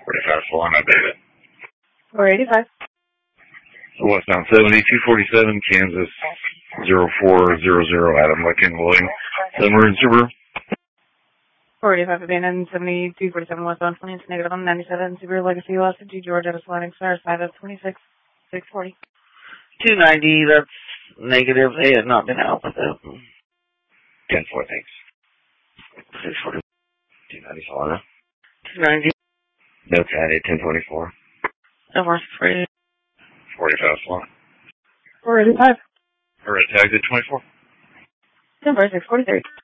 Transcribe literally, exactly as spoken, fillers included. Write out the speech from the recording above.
forty-five Salon, I did it. four eighty-five. Westbound seventy, two forty-seven, Kansas, zero four zero zero, Adam Lincoln, William, emergency room. four eighty-five, abandoned, seventy, two forty-seven, westbound, twenty, negative on ninety-seven, Subaru Legacy, Lost to Georgia, sliding star, side of twenty-six, six forty. two ninety, that's negative. They have not been out with it. ten four, thanks. six forty. two ninety, Solana. two ninety. Notes added, ten twenty-four. F R six forty. forty-five, Solana. four eighty-five. Alright, tagged at twenty-four. ten four, six forty-three.